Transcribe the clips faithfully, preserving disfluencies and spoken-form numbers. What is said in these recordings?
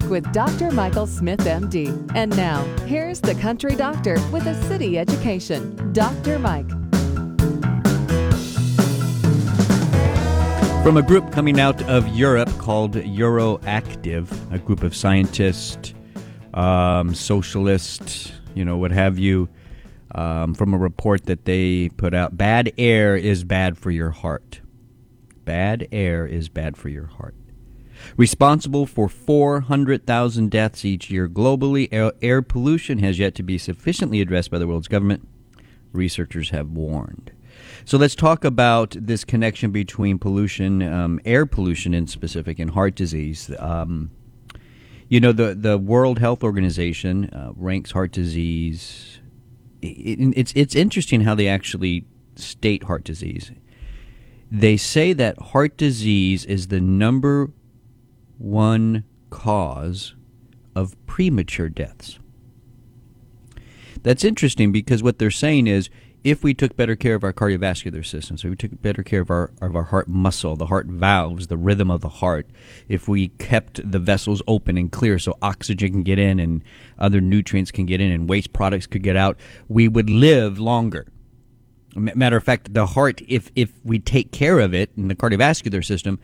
Talk with Doctor Michael Smith, M D. And now, here's the country doctor with a city education, Doctor Mike. From a group coming out of Europe called Euroactiv, a group of scientists, um, socialists, you know, what have you, um, from a report that they put out, bad air is bad for your heart. Bad air is bad for your heart. Responsible for four hundred thousand deaths each year globally, air, air pollution has yet to be sufficiently addressed by the world's government, researchers have warned. So let's talk about this connection between pollution, um, air pollution in specific, and heart disease. Um, you know, the, the World Health Organization uh, ranks heart disease. It, it, it's, it's interesting how they actually state heart disease. They say that heart disease is the number one cause of premature deaths. That's interesting because what they're saying is if we took better care of our cardiovascular system, so we took better care of our of our heart muscle, the heart valves, the rhythm of the heart, if we kept the vessels open and clear so oxygen can get in and other nutrients can get in and waste products could get out, we would live longer. Matter of fact, the heart, if if we take care of it in the cardiovascular system,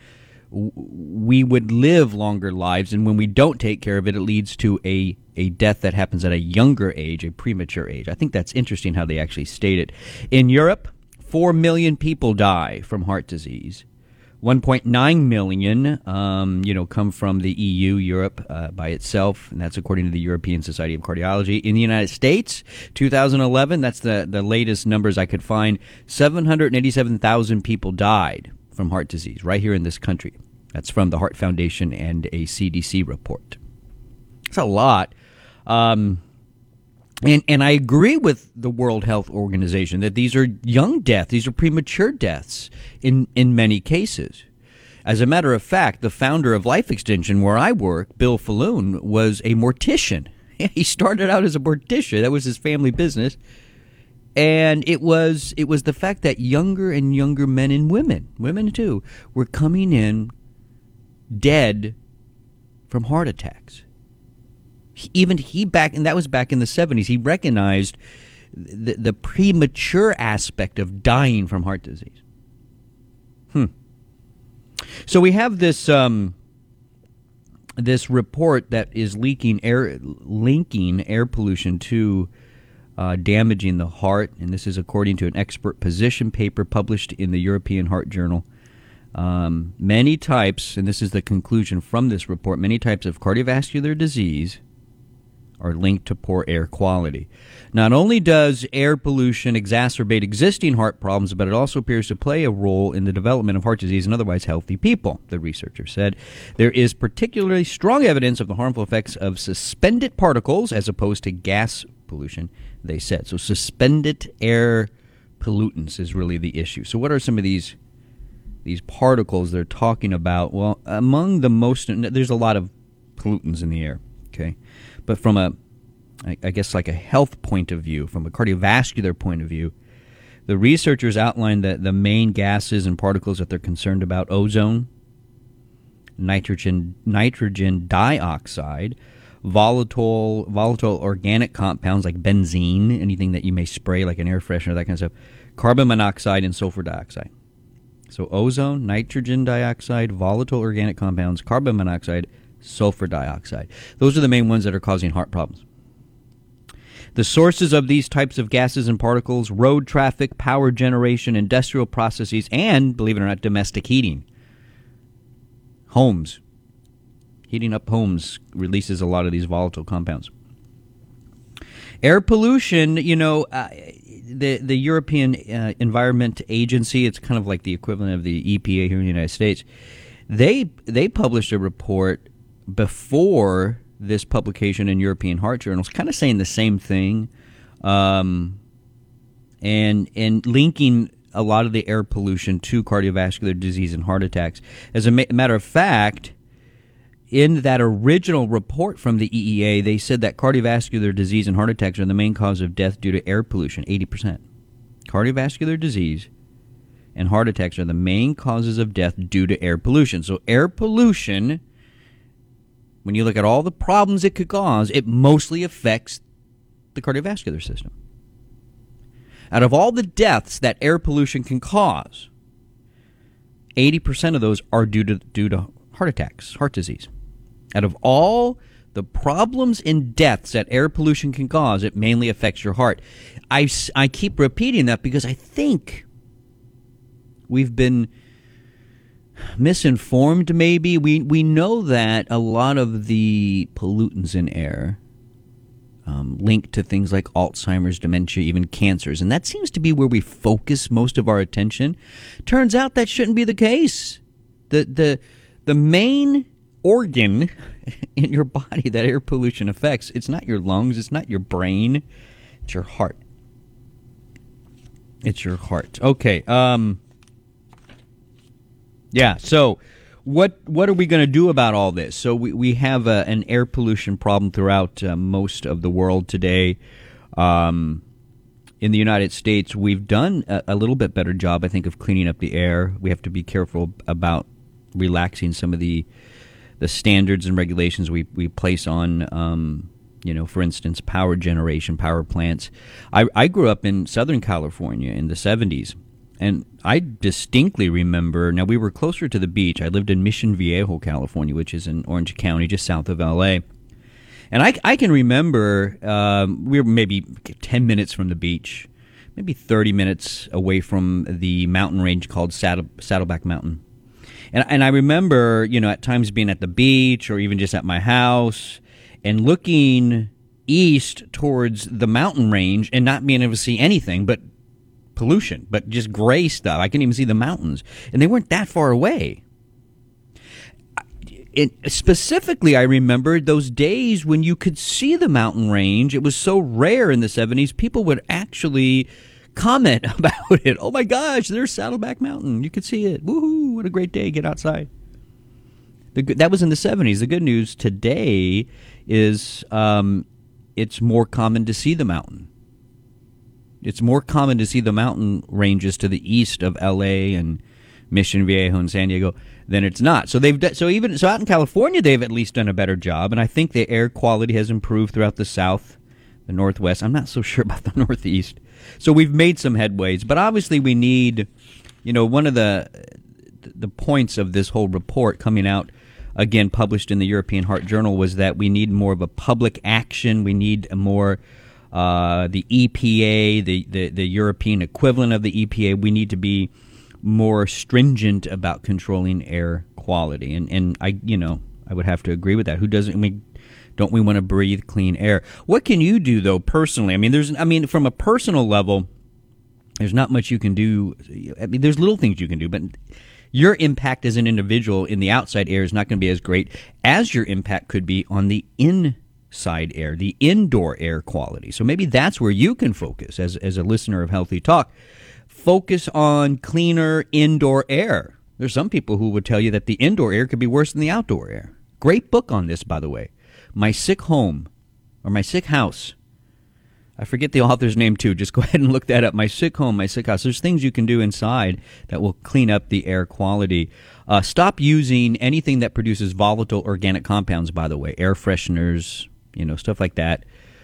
we would live longer lives, and when we don't take care of it, it leads to a, a death that happens at a younger age, a premature age. I think that's interesting how they actually state it. In Europe, four million people die from heart disease. one point nine million, um, you know, come from the E U, Europe uh, by itself, and that's according to the European Society of Cardiology. In the United States, two thousand eleven, that's the, the latest numbers I could find, seven hundred eighty-seven thousand people died from heart disease right here in this country. That's from the Heart Foundation and a C D C report. It's a lot. Um, and, and I agree with the World Health Organization that these are young deaths. These are premature deaths in, in many cases. As a matter of fact, the founder of Life Extension, where I work, Bill Falloon, was a mortician. He started out as a mortician. That was his family business. And it was it was the fact that younger and younger men and women, women too, were coming in dead from heart attacks. He, even he back, and that was back in the seventies, he recognized the, the premature aspect of dying from heart disease. Hmm. So we have this um, this report that is leaking air, linking air pollution to Uh, damaging the heart, and this is according to an expert position paper published in the European Heart Journal. Um, many types, and this is the conclusion from this report, many types of cardiovascular disease are linked to poor air quality. Not only does air pollution exacerbate existing heart problems, but it also appears to play a role in the development of heart disease in otherwise healthy people, the researcher said. There is particularly strong evidence of the harmful effects of suspended particles as opposed to gas pollution, they said. So suspended air pollutants is really the issue. So what are some of these these particles they're talking about? Well, among the most, there's a lot of pollutants in the air, okay? But from a, I guess like a health point of view, from a cardiovascular point of view, the researchers outlined that the main gases and particles that they're concerned about: ozone, nitrogen, nitrogen dioxide, volatile volatile organic compounds like benzene, anything that you may spray like an air freshener, that kind of stuff, carbon monoxide, and sulfur dioxide. So ozone, nitrogen dioxide, volatile organic compounds, carbon monoxide, sulfur dioxide. Those are the main ones that are causing heart problems. The sources of these types of gases and particles: road traffic, power generation, industrial processes, and, believe it or not, domestic heating. Homes. Heating up homes releases a lot of these volatile compounds. Air pollution, you know, uh, the the European uh, Environment Agency, it's kind of like the equivalent of the E P A here in the United States. They they published a report before this publication in European Heart Journals, kind of saying the same thing, um, and and linking a lot of the air pollution to cardiovascular disease and heart attacks. As a ma- matter of fact, in that original report from the E E A, they said that cardiovascular disease and heart attacks are the main cause of death due to air pollution, eighty percent. Cardiovascular disease and heart attacks are the main causes of death due to air pollution. So air pollution when you look at all the problems it could cause, it mostly affects the cardiovascular system. Out of all the deaths that air pollution can cause, eighty percent of those are due to due to heart attacks, heart disease. Out of all the problems and deaths that air pollution can cause, it mainly affects your heart. I, I keep repeating that because I think we've been misinformed, maybe. We, we know that a lot of the pollutants in air um, linked to things like Alzheimer's, dementia, even cancers. And that seems to be where we focus most of our attention. Turns out that shouldn't be the case. The, the, the main organ in your body that air pollution affects, it's not your lungs, it's not your brain, it's your heart. It's your heart. Okay. Um, yeah, so what what are we going to do about all this? So we, we have a, an air pollution problem throughout uh, most of the world today. Um, in the United States, we've done a, a little bit better job, I think, of cleaning up the air. We have to be careful about relaxing some of the the standards and regulations we, we place on, um, you know, for instance, power generation, power plants. I, I grew up in Southern California in the seventies, and I distinctly remember, now we were closer to the beach. I lived in Mission Viejo, California, which is in Orange County, just south of L A. And I, I can remember um, we were maybe ten minutes from the beach, maybe thirty minutes away from the mountain range called Saddle, Saddleback Mountain. And, and I remember, you know, at times being at the beach or even just at my house and looking east towards the mountain range and not being able to see anything but pollution, but just gray stuff. I couldn't even see the mountains. And they weren't that far away. It, specifically, I remember those days when you could see the mountain range. It was so rare in the seventies. People would actually comment about it. Oh my gosh, there's Saddleback Mountain. You could see it. Woohoo, what a great day. Get outside. The, that was in the seventies. The good news today is um, it's more common to see the mountain. It's more common to see the mountain ranges to the east of L A and Mission Viejo and San Diego than it's not. So they've so even so out in California, they've at least done a better job, and I think the air quality has improved throughout the South, the Northwest. I'm not so sure about the Northeast. So we've made some headways, but obviously we need, you know, one of the the points of this whole report coming out, again, published in the European Heart Journal, was that we need more of a public action. We need a more, uh, the E P A, the, the, the European equivalent of the E P A, we need to be more stringent about controlling air quality. And, and I, you know, I would have to agree with that. Who doesn't, I mean, don't we want to breathe clean air? What can you do, though, personally? I mean, there's, I mean, from a personal level, there's not much you can do. I mean, there's little things you can do, but your impact as an individual in the outside air is not going to be as great as your impact could be on the inside air, the indoor air quality. So maybe that's where you can focus as, as a listener of Healthy Talk. Focus on cleaner indoor air. There's some people who would tell you that the indoor air could be worse than the outdoor air. Great book on this, by the way. My Sick Home, or My Sick House. I forget the author's name, too. Just go ahead and look that up. My Sick Home, My Sick House. There's things you can do inside that will clean up the air quality. Uh, stop using anything that produces volatile organic compounds, by the way. Air fresheners, you know, stuff like that.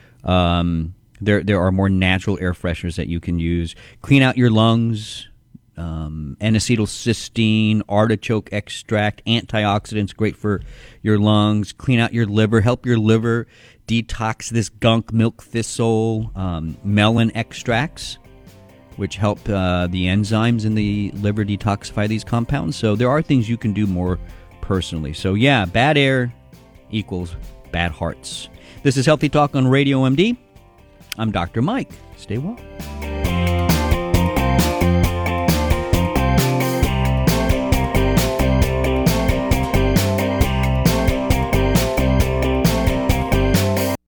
Um, there, there are more natural air fresheners that you can use. Clean out your lungs. Um, N-acetylcysteine, artichoke extract, antioxidants, great for your lungs. Clean out your liver, help your liver detox this gunk, milk thistle, um, melon extracts, which help uh, the enzymes in the liver detoxify these compounds. So there are things you can do more personally. So yeah, bad air equals bad hearts. This is Healthy Talk on Radio M D. I'm Doctor Mike. Stay well.